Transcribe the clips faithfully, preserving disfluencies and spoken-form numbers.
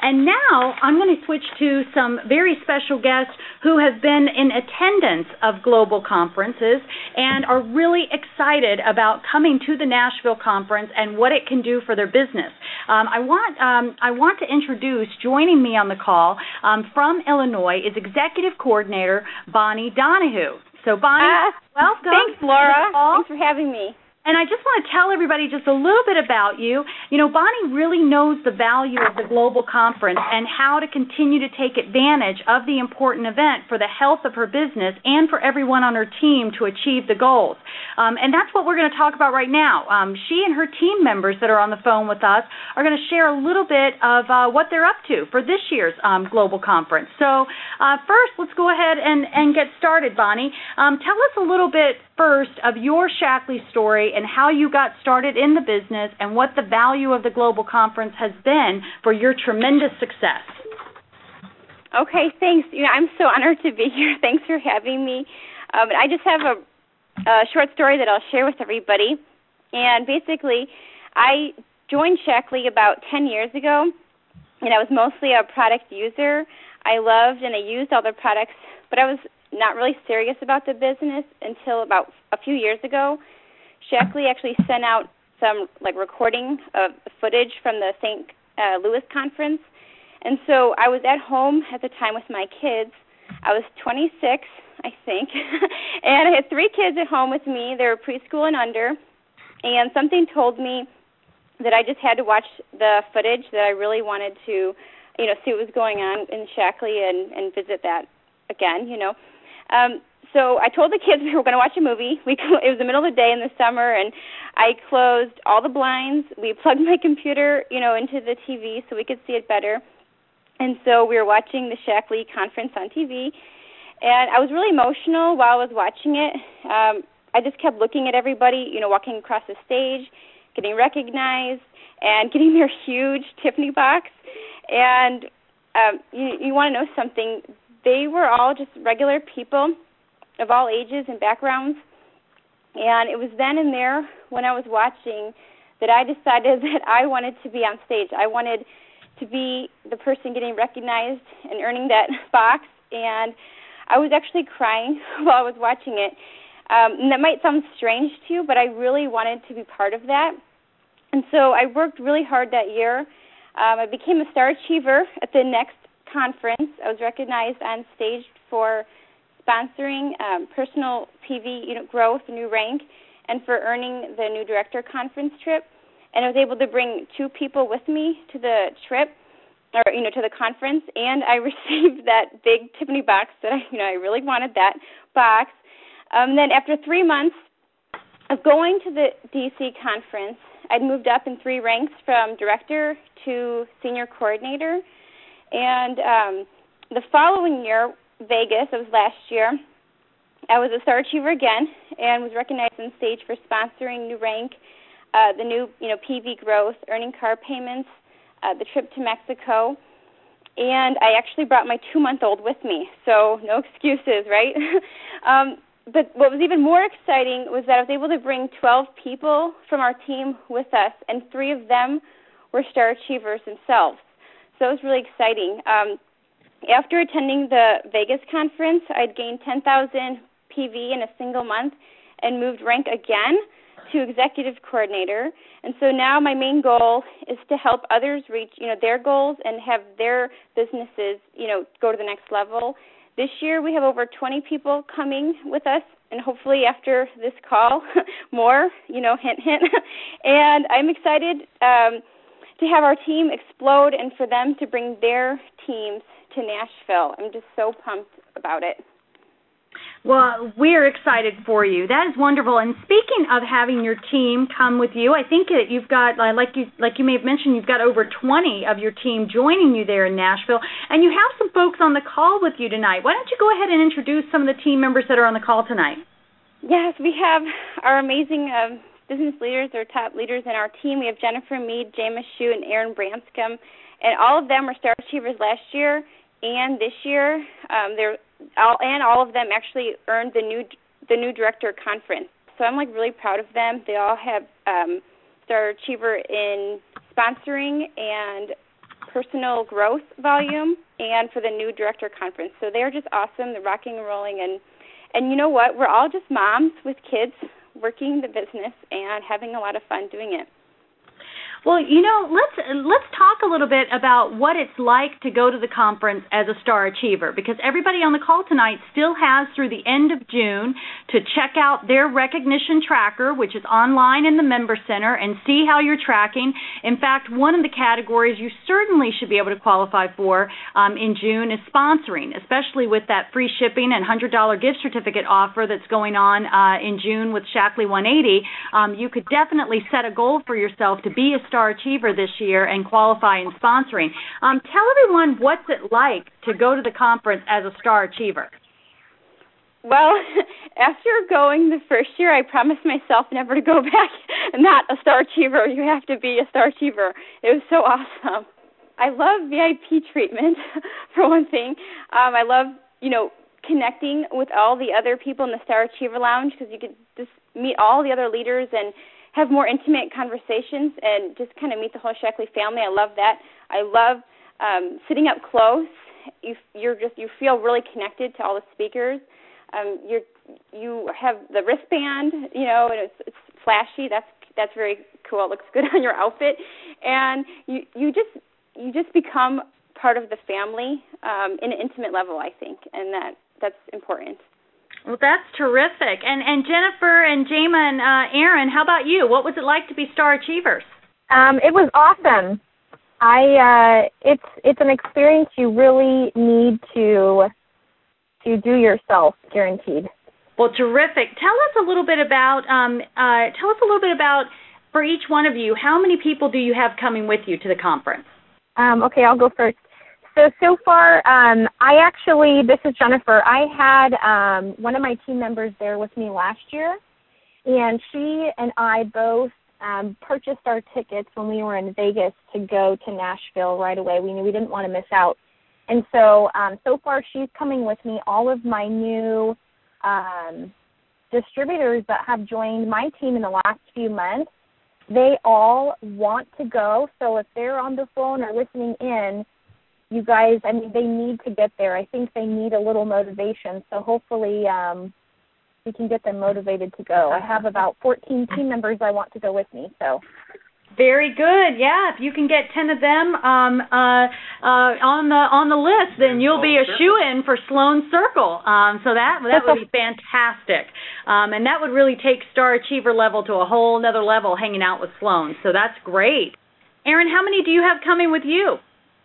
And now I'm going to switch to some very special guests who have been in attendance of global conferences and are really excited about coming to the Nashville conference and what it can do for their business. Um, I want um, I want to introduce, joining me on the call um, from Illinois, is Executive Coordinator Bonnie Donahue. So, Bonnie, uh, welcome. Thanks, Laura. Thanks for having me. And I just want to tell everybody just a little bit about you. You know, Bonnie really knows the value of the global conference and how to continue to take advantage of the important event for the health of her business and for everyone on her team to achieve the goals. Um, and that's what we're going to talk about right now. Um, she and her team members that are on the phone with us are going to share a little bit of uh, what they're up to for this year's um, global conference. So uh, first, let's go ahead and, and get started, Bonnie. Um, tell us a little bit first of your Shaklee story and how you got started in the business and what the value of the global conference has been for your tremendous success. Okay, thanks. You know, I'm so honored to be here. Thanks for having me. Um, I just have a, a short story that I'll share with everybody. And basically, I joined Shaklee about ten years ago, and I was mostly a product user. I loved and I used all their products, but I was not really serious about the business until about a few years ago. Shaklee actually sent out some like recording of footage from the Saint Uh, Louis conference, and so I was at home at the time with my kids. I was twenty-six, I think, and I had three kids at home with me. They were preschool and under, and something told me that I just had to watch the footage, that I really wanted to, you know, see what was going on in Shaklee and, and visit that again, you know. Um, so I told the kids we were going to watch a movie. We it was the middle of the day in the summer, and I closed all the blinds. We plugged my computer, you know, into the T V so we could see it better. And so we were watching the Shaklee conference on T V, and I was really emotional while I was watching it. Um, I just kept looking at everybody, you know, walking across the stage, getting recognized, and getting their huge Tiffany box. And um, you, you want to know something? They were all just regular people of all ages and backgrounds, and it was then and there when I was watching that I decided that I wanted to be on stage. I wanted to be the person getting recognized and earning that box, and I was actually crying while I was watching it. Um, and that might sound strange to you, but I really wanted to be part of that. And so I worked really hard that year. Um, I became a Star Achiever at the next conference. I was recognized on stage for sponsoring um, personal P V you know, growth, new rank, and for earning the new director conference trip. And I was able to bring two people with me to the trip, or you know, to the conference, and I received that big Tiffany box that I, you know, I really wanted that box. Um, then after three months of going to the D C conference, I'd moved up in three ranks from director to senior coordinator. And um, the following year, Vegas, it was last year, I was a Star Achiever again and was recognized on stage for sponsoring New Rank, uh, the new you know P V growth, earning car payments, uh, the trip to Mexico. And I actually brought my two-month-old with me, so no excuses, right? um, but what was even more exciting was that I was able to bring twelve people from our team with us, and three of them were Star Achievers themselves. So it was really exciting. Um, after attending the Vegas conference, I'd gained ten thousand P V in a single month and moved rank again to executive coordinator. And so now my main goal is to help others reach, you know, their goals and have their businesses, you know, go to the next level. This year we have over twenty people coming with us, and hopefully after this call, more, you know, hint, hint. And I'm excited um, to have our team explode and for them to bring their teams to Nashville. I'm just so pumped about it. Well, we're excited for you. That is wonderful. And speaking of having your team come with you, I think that you've got, like you like you may have mentioned, you've got over twenty of your team joining you there in Nashville, and you have some folks on the call with you tonight. Why don't you go ahead and introduce some of the team members that are on the call tonight? Yes, we have our amazing uh, business leaders, our top leaders in our team. We have Jennifer Mead, James Shue, and Aaron Branscombe, and all of them were Star Achievers last year and this year. Um, they're all, and all of them actually earned the new the new director conference. So I'm like really proud of them. They all have um, Star Achiever in sponsoring and personal growth volume and for the new director conference. So they're just awesome. They're rocking and rolling. And, and you know what? We're all just moms with kids working the business and having a lot of fun doing it. Well, you know, let's let's talk a little bit about what it's like to go to the conference as a Star Achiever, because everybody on the call tonight still has through the end of June to check out their recognition tracker, which is online in the Member Center, and see how you're tracking. In fact, one of the categories you certainly should be able to qualify for um, in June is sponsoring, especially with that free shipping and one hundred dollars gift certificate offer that's going on uh, in June with Shaklee one eighty. Um, you could definitely set a goal for yourself to be a Star Achiever this year and qualify in sponsoring. Um, tell everyone what's it like to go to the conference as a Star Achiever. Well, after going the first year, I promised myself never to go back not a Star Achiever. You have to be a Star Achiever. It was so awesome. I love V I P treatment, for one thing. Um, I love, you know, connecting with all the other people in the Star Achiever Lounge, because you could just meet all the other leaders and have more intimate conversations and just kind of meet the whole Shaklee family. I love that. I love um, sitting up close. You you're just you feel really connected to all the speakers. Um, you're you have the wristband, you know, and it's, it's flashy. That's that's very cool. It looks good on your outfit, and you you just you just become part of the family um, in an intimate level, I think, and that that's important. Well, that's terrific. And and Jennifer and Jama and uh, Aaron, how about you? What was it like to be Star Achievers? Um, it was awesome. I uh, it's it's an experience you really need to to do yourself, guaranteed. Well, terrific. Tell us a little bit about um, uh, tell us a little bit about for each one of you. How many people do you have coming with you to the conference? Um, okay, I'll go first. So, so far, um, I actually, this is Jennifer, I had um, one of my team members there with me last year, and she and I both um, purchased our tickets when we were in Vegas to go to Nashville right away. We knew we didn't want to miss out. And so, um, so far, she's coming with me. All of my new um, distributors that have joined my team in the last few months, they all want to go. So if they're on the phone or listening in, you guys, I mean, they need to get there. I think they need a little motivation. So hopefully um, we can get them motivated to go. I have about fourteen team members I want to go with me. So very good. Yeah, if you can get ten of them um, uh, uh, on the on the list, then you'll be a shoo-in for Sloan Circle. Um, so that that would be fantastic, um, and that would really take Star Achiever level to a whole another level, hanging out with Sloan. So that's great. Aaron, how many do you have coming with you?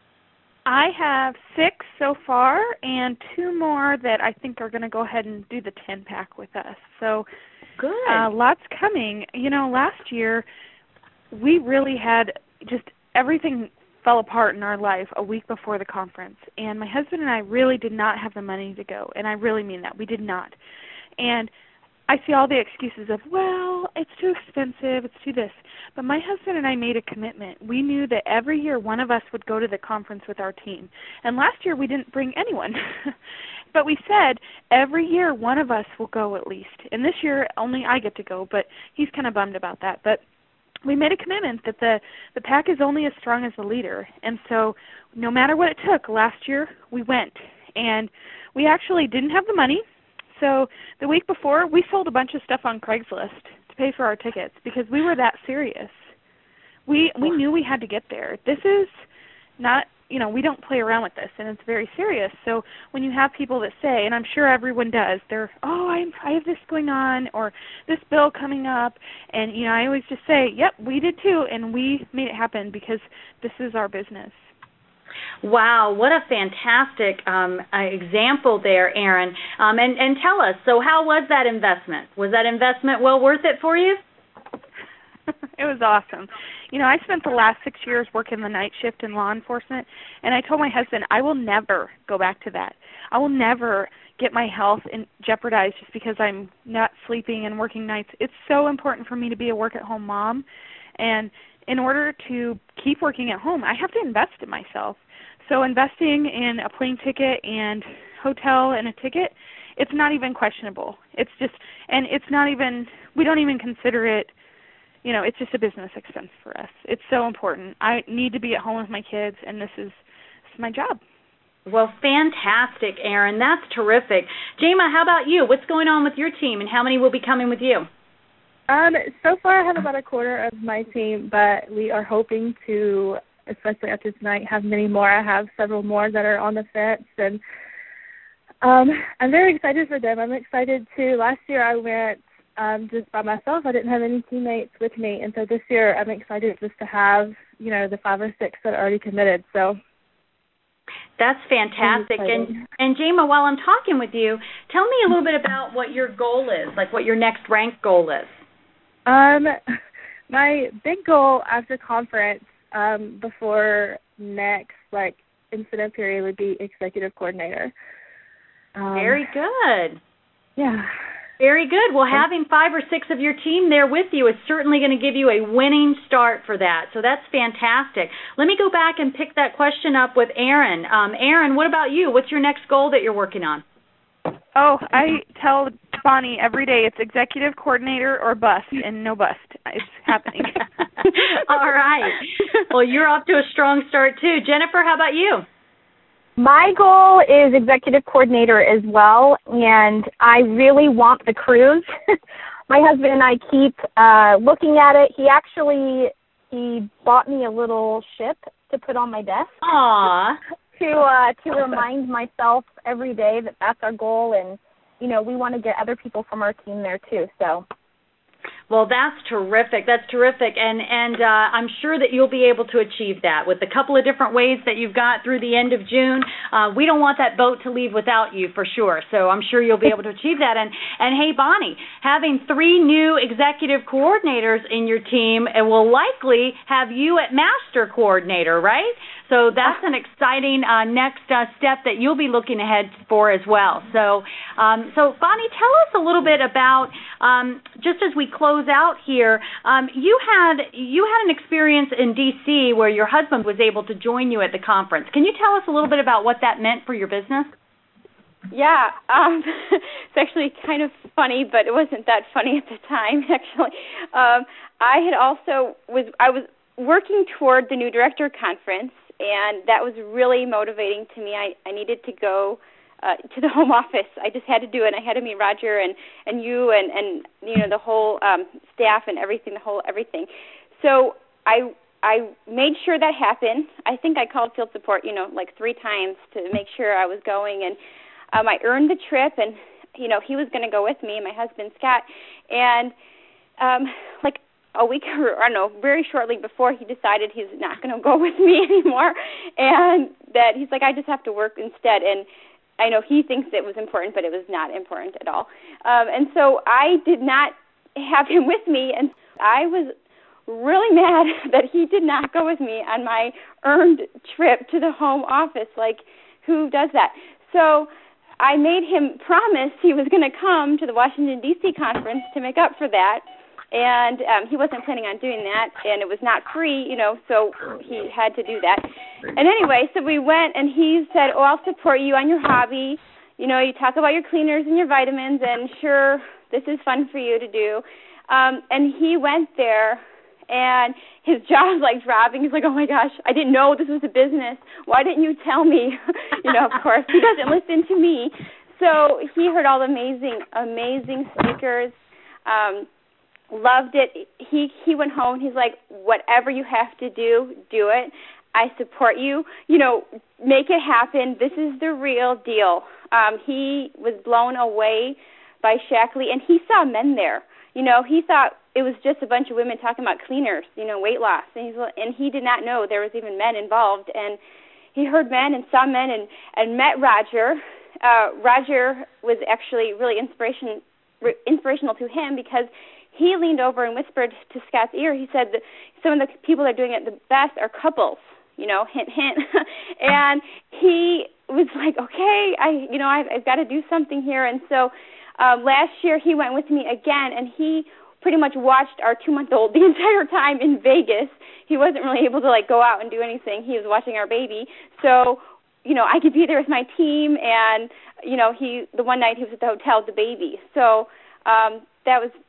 I have six so far, and two more that I think are going to go ahead and do the ten-pack with us. So good. Uh, lots coming. You know, last year we really had just everything fell apart in our life a week before the conference, and my husband and I really did not have the money to go, and I really mean that. We did not. And I see all the excuses of, well, it's too expensive, it's too this. But my husband and I made a commitment. We knew that every year one of us would go to the conference with our team. And last year we didn't bring anyone. But we said every year one of us will go at least. And this year only I get to go, but he's kind of bummed about that. But we made a commitment that the, the pack is only as strong as the leader. And so no matter what it took, last year we went. And we actually didn't have the money. So the week before, we sold a bunch of stuff on Craigslist to pay for our tickets because we were that serious. We we knew we had to get there. This is not, you know, we don't play around with this, and it's very serious. So when you have people that say, and I'm sure everyone does, they're, oh, I'm, I have this going on or this bill coming up, and, you know, I always just say, yep, we did too, and we made it happen because this is our business. Wow, what a fantastic um, uh, example there, Aaron. Um, and, and tell us, so how was that investment? Was that investment well worth it for you? It was awesome. You know, I spent the last six years working the night shift in law enforcement, and I told my husband I will never go back to that. I will never get my health in jeopardized just because I'm not sleeping and working nights. It's so important for me to be a work-at-home mom, and in order to keep working at home, I have to invest in myself. So investing in a plane ticket and hotel and a ticket, it's not even questionable. It's just, and it's not even, we don't even consider it, you know, it's just a business expense for us. It's so important. I need to be at home with my kids, and this is, this is my job. Well, fantastic, Erin. That's terrific. Jema, how about you? What's going on with your team, and how many will be coming with you? Um, so far I have about a quarter of my team, but we are hoping to, especially after tonight, have many more. I have several more that are on the fence, and um, I'm very excited for them. I'm excited too. Last year I went um, just by myself. I didn't have any teammates with me, and so this year I'm excited just to have, you know, the five or six that are already committed. So that's fantastic. And and Jema, while I'm talking with you, tell me a little bit about what your goal is, like what your next rank goal is. Um, my big goal after conference, um, before next, like, incident period would be executive coordinator. Um, Very good. Yeah. Very good. Well, having five or six of your team there with you is certainly going to give you a winning start for that. So that's fantastic. Let me go back and pick that question up with Erin. Um, Erin, what about you? What's your next goal that you're working on? Oh, I tell Bonnie every day it's executive coordinator or bust, and no bust. It's happening. All right. Well, you're off to a strong start, too. Jennifer, how about you? My goal is executive coordinator as well, and I really want the cruise. My husband and I keep uh, looking at it. He actually he bought me a little ship to put on my desk. Aww. to uh, to remind myself every day that that's our goal, and you know we want to get other people from our team there too. So. Well, that's terrific. That's terrific, and and uh, I'm sure that you'll be able to achieve that with a couple of different ways that you've got through the end of June. Uh, we don't want that boat to leave without you for sure. So I'm sure you'll be able to achieve that. And and hey, Bonnie, having three new executive coordinators in your team, it will likely have you at master coordinator, right? So that's an exciting uh, next uh, step that you'll be looking ahead for as well. So, um, so Bonnie, tell us a little bit about um, just as we close out here. Um, you had you had an experience in D C where your husband was able to join you at the conference. Can you tell us a little bit about what that meant for your business? Yeah, um, it's actually kind of funny, but it wasn't that funny at the time. Actually, um, I had also was I was working toward the new director conference. And that was really motivating to me. I, I needed to go uh, to the home office. I just had to do it. I had to meet Roger and, and you and, and you know the whole um, staff and everything, the whole everything. So I I made sure that happened. I think I called field support, you know, like three times to make sure I was going. And um, I earned the trip, and you know he was going to go with me, my husband Scott, and um, like. a week or I don't know, very shortly before he decided he's not going to go with me anymore, and that he's like, I just have to work instead. And I know he thinks it was important, but it was not important at all. Um, and so I did not have him with me, and I was really mad that he did not go with me on my earned trip to the home office. Like, who does that? So I made him promise he was going to come to the Washington, D C conference to make up for that. And um, he wasn't planning on doing that, and it was not free, you know, so he had to do that. And anyway, so we went, and he said, oh, I'll support you on your hobby. You know, you talk about your cleaners and your vitamins, and sure, this is fun for you to do. Um, and he went there, and his jaw was like dropping. He's like, oh, my gosh, I didn't know this was a business. Why didn't you tell me? You know, of course, he doesn't listen to me. So he heard all the amazing, amazing speakers. Um Loved it. He he went home. He's like, whatever you have to do, do it. I support you. You know, make it happen. This is the real deal. Um, he was blown away by Shaklee, and he saw men there. You know, he thought it was just a bunch of women talking about cleaners, you know, weight loss, and he's and he did not know there was even men involved. And he heard men and saw men and and met Roger. Uh, Roger was actually really inspiration inspirational to him because he leaned over and whispered to Scott's ear. He said that some of the people that are doing it the best are couples, you know, hint, hint. And he was like, okay, I, you know, I've, I've got to do something here. And so um, last year he went with me again, and he pretty much watched our two-month-old the entire time in Vegas. He wasn't really able to, like, go out and do anything. He was watching our baby. So, you know, I could be there with my team, and, you know, he the one night he was at the hotel with the baby. So um, that was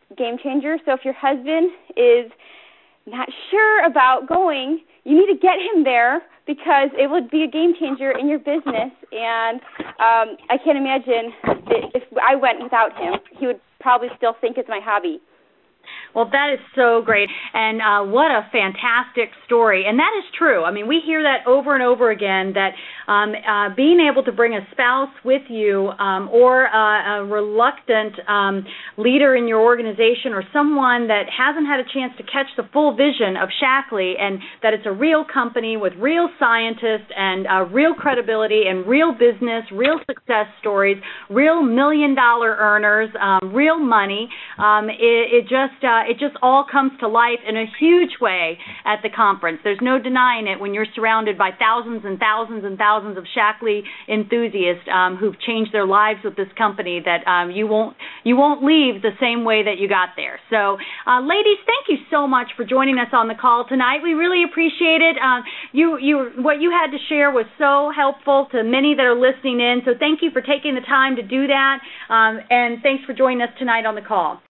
game changer. So if your husband is not sure about going, you need to get him there because it would be a game changer in your business. And um, I can't imagine if I went without him, he would probably still think it's my hobby. Well, that is so great, and uh, what a fantastic story. And that is true. I mean, we hear that over and over again, that um, uh, being able to bring a spouse with you um, or uh, a reluctant um, leader in your organization or someone that hasn't had a chance to catch the full vision of Shaklee, and that it's a real company with real scientists and uh, real credibility and real business, real success stories, real million-dollar earners, um, real money. Um, it, it just uh, it just all comes to life in a huge way at the conference. There's no denying it when you're surrounded by thousands and thousands and thousands of Shaklee enthusiasts um, who've changed their lives with this company, that um, you won't you won't leave the same way that you got there. So, uh, ladies, thank you so much for joining us on the call tonight. We really appreciate it. Um, you you what you had to share was so helpful to many that are listening in. So thank you for taking the time to do that, um, and thanks for joining us tonight on the call.